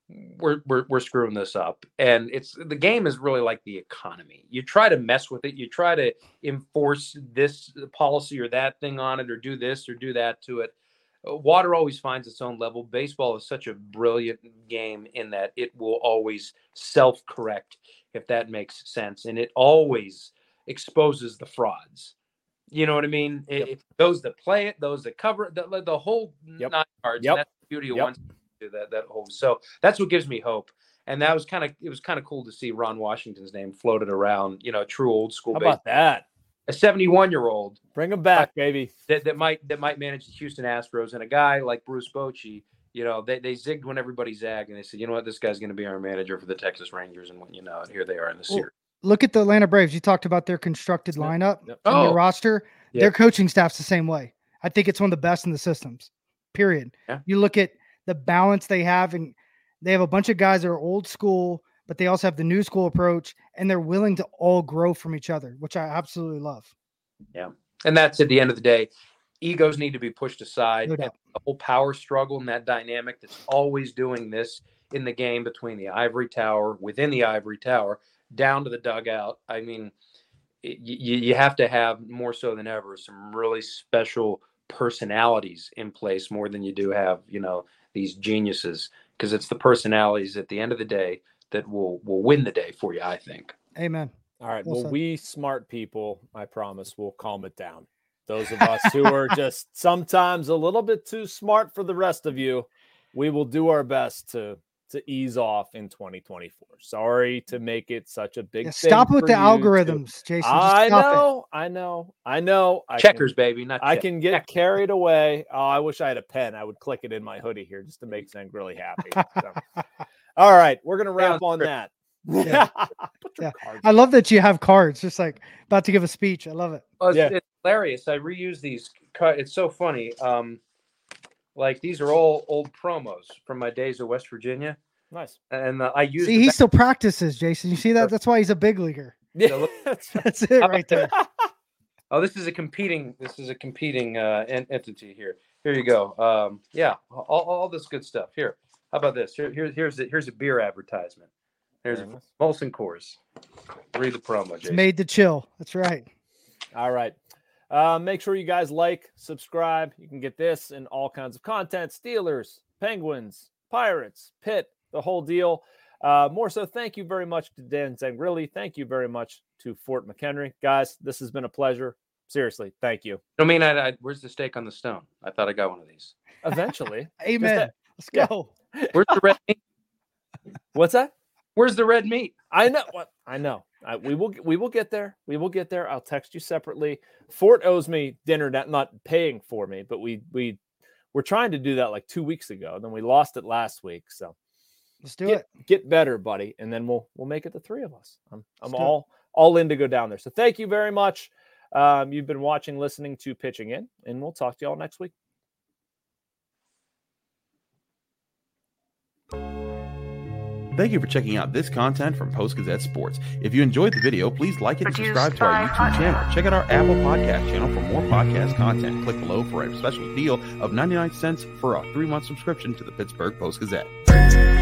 we're screwing this up. And the game is really like the economy. You try to mess with it, you try to enforce this policy or that thing on it, or do this or do that to it. Water always finds its own level. Baseball is such a brilliant game in that it will always self-correct, if that makes sense. And it always exposes the frauds. You know what I mean? Yep. Those that play it, those that cover it, the whole 9 cards. Yep. That's the beauty of one. That whole. So that's what gives me hope. And it was kind of cool to see Ron Washington's name floated around. True old school. How about that? A 71-year-old. Bring him back, baby. That might manage the Houston Astros, and a guy like Bruce Bochy. They zigged when everybody zagged, and they said, you know what, this guy's going to be our manager for the Texas Rangers, and and here they are in the series. Look at the Atlanta Braves. You talked about their constructed lineup and their roster. Yep. Their coaching staff's the same way. I think it's one of the best in the systems, period. Yeah. You look at the balance they have, and they have a bunch of guys that are old school, but they also have the new school approach, and they're willing to all grow from each other, which I absolutely love. Yeah. And that's, at the end of the day, egos need to be pushed aside. No doubt. The whole power struggle and that dynamic that's always doing this in the game between the ivory tower, within the ivory tower, down to the dugout. I mean, you have to have, more so than ever, some really special personalities in place, more than you do have, these geniuses, because it's the personalities at the end of the day that will win the day for you, I think. Amen. All right. Well, we smart people, I promise, will calm it down. Those of us who are just sometimes a little bit too smart for the rest of you, we will do our best to ease off in 2024. Sorry to make it such a big thing. Stop with the algorithms, Jason. I know. Checkers, baby. Not I can get carried away. Oh, I wish I had a pen. I would click it in my hoodie here just to make Zeng really happy. So. All right. We're going to wrap on that. Yeah. I love that you have cards, just like about to give a speech. I love it. Oh, it's hilarious. I reuse these. It's so funny. Like, these are all old promos from my days at West Virginia. Nice. And I use. See, he still practices, Jason. You see that? That's why he's a big leaguer. Yeah, that's it right there. Oh, this is a competing entity here. Here you go. All this good stuff. Here, how about this? Here's a beer advertisement. There's a Molson Coors. Read the promo, Jason. It's made to chill. That's right. All right. Make sure you guys like, subscribe. You can get this and all kinds of content. Steelers, Penguins, Pirates, Pitt, the whole deal. More so, thank you very much to Dan Zengrilli. Thank you very much to Fort McHenry. Guys, this has been a pleasure. Seriously, thank you. Where's the steak on the stone? I thought I got one of these. Eventually. Amen. Let's go. Where's the red meat? What's that? Where's the red meat? I know. We will get there. We will get there. I'll text you separately. Fort owes me dinner, not paying for me, but we were trying to do that like 2 weeks ago. And then we lost it last week. So let's do it. Get better, buddy. And then we'll make it the three of us. I'm all in to go down there. So thank you very much. You've been listening to Pitching In, and we'll talk to you all next week. Thank you for checking out this content from Post-Gazette Sports. If you enjoyed the video, please like it and subscribe to our YouTube channel. Check out our Apple Podcast channel for more podcast content. Click below for a special deal of 99 cents for a 3-month subscription to the Pittsburgh Post-Gazette.